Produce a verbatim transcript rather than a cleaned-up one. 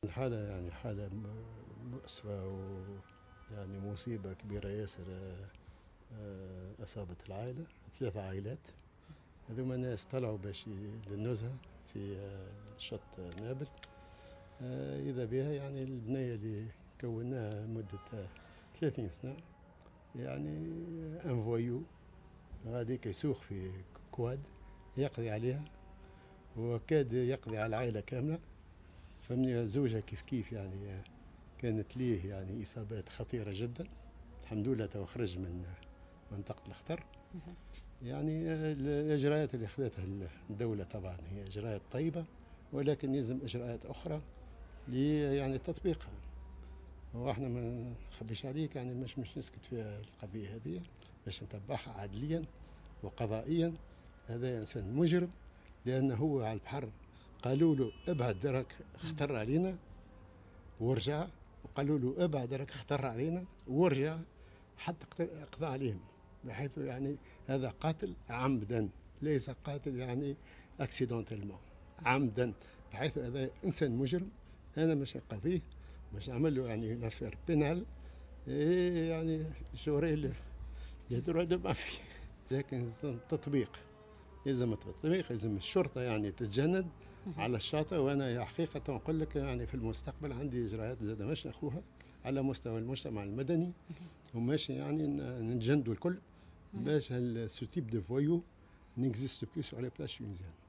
الحالة يعني حالة مؤسفة ويعني مصيبة كبيرة ياسر. آه، آه، أصابت العائلة، ثلاث عائلات. هذوما ناس طلعوا باش للنزهة في آه، شط نابل. آه، إذا بها يعني البنية اللي كوناها مدة آه، ثلاثين سنة، يعني انفويو غاديك يسوق في كواد يقضي عليها، وكاد يقضي على العائلة كاملة. فمن زوجها كيف كيف يعني كانت ليه يعني إصابات خطيرة جدا. الحمد لله تو خرج من منطقة الخطر. يعني الإجراءات اللي أخذتها الدولة طبعا هي إجراءات طيبة، ولكن يلزم إجراءات أخرى لي يعني تطبيقها. واحنا ما نخبيش عليك يعني مش مش نسكت في القضية هذه، باش نتبعها عدليا وقضائيا. هذا إنسان مجرم، لأنه هو على البحر قالوا له ابعد راك خطر علينا ورجع، وقالوا له ابعد راك خطر علينا ورجع، حتى قضى عليهم. بحيث يعني هذا قاتل عمدا، ليس قاتل يعني اكسيدونتيلمون، عمدا. بحيث هذا انسان مجرم. انا مش نقضيه، مش نعمل له يعني لافير بينال، إيه يعني جوري لي دروا دو مافي. لكن يلزم تطبيق، يلزم التطبيق، يلزم الشرطه يعني تتجند على الشاطئ. وانا حقيقه نقول لك يعني في المستقبل عندي اجراءات زاد ماشي ناخوها على مستوى المجتمع المدني، وماشي يعني نتجندوا الكل باش هالسو تيب دو فويو نيكزيست بلو سور لي بلاج تونيزيان.